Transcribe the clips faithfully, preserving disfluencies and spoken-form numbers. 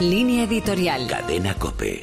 Línea editorial. Cadena COPE.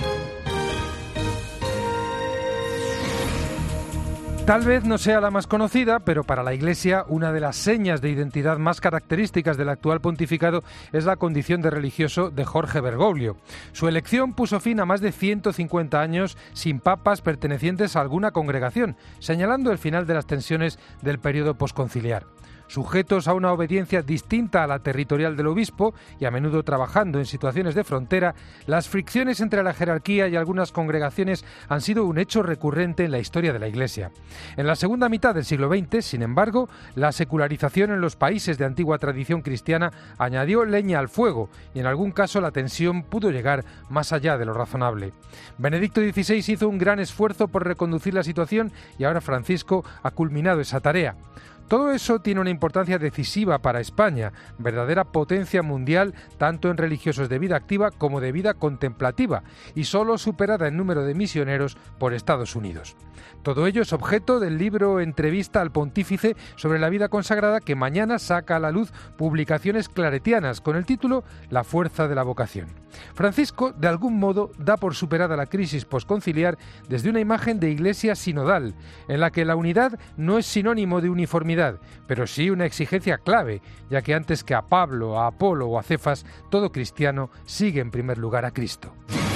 Tal vez no sea la más conocida, pero para la Iglesia una de las señas de identidad más características del actual pontificado es la condición de religioso de Jorge Bergoglio. Su elección puso fin a más de ciento cincuenta años sin papas pertenecientes a alguna congregación, señalando el final de las tensiones del periodo posconciliar. Sujetos a una obediencia distinta a la territorial del obispo y a menudo trabajando en situaciones de frontera, las fricciones entre la jerarquía y algunas congregaciones han sido un hecho recurrente en la historia de la Iglesia. En la segunda mitad del siglo veinte, sin embargo, la secularización en los países de antigua tradición cristiana añadió leña al fuego y en algún caso la tensión pudo llegar más allá de lo razonable. Benedicto dieciséis hizo un gran esfuerzo por reconducir la situación y ahora Francisco ha culminado esa tarea. Todo eso tiene una importancia decisiva para España, verdadera potencia mundial tanto en religiosos de vida activa como de vida contemplativa, y solo superada en número de misioneros por Estados Unidos. Todo ello es objeto del libro Entrevista al Pontífice sobre la vida consagrada que mañana saca a la luz Publicaciones Claretianas con el título La fuerza de la vocación. Francisco, de algún modo, da por superada la crisis posconciliar desde una imagen de iglesia sinodal, en la que la unidad no es sinónimo de uniformidad, pero sí una exigencia clave, ya que antes que a Pablo, a Apolo o a Cefas, todo cristiano sigue en primer lugar a Cristo.